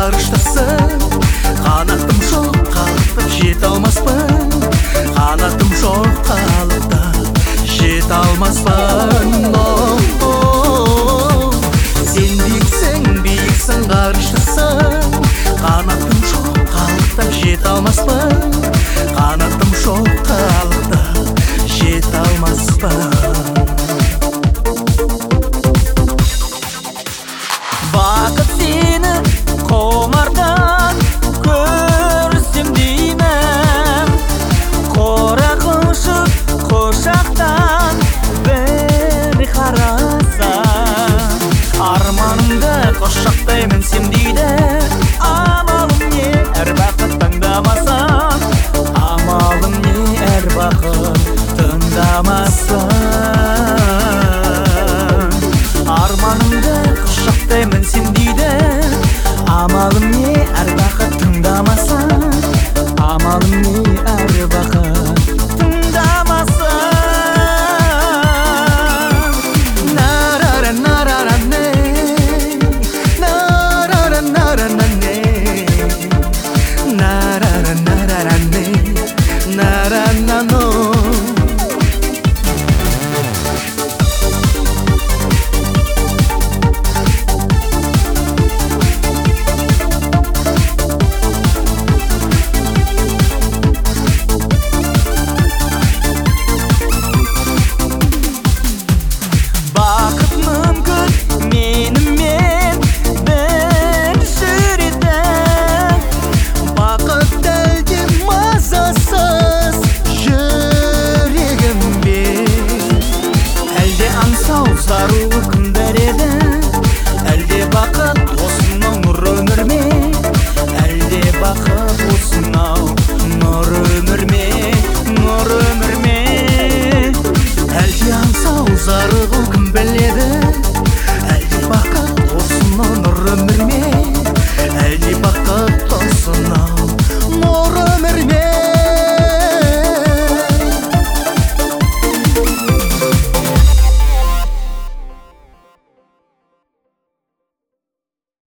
ғарыштасың. Қанатым жоқ қалықтап жете алмаспын, қанатым жоқ қалықтап жете алмаспын. Сен биіксің ғарыштасың, қанатым жоқ қалықтап жете алмаспын, қанатым жоқ қалықтап жете алмаспын. Бақыт сені құмардан көрсем деймін, қора құшып құшақтан бір қарасам, арманымды құшақтаймын сен дейді. Амалым не әр бақыт таңдамасам, амалым не әр бақыт тыңдамасам, арманымды құшақтаймын сен дейді. Амалым не әр бақыт тыңдамасам, амалым не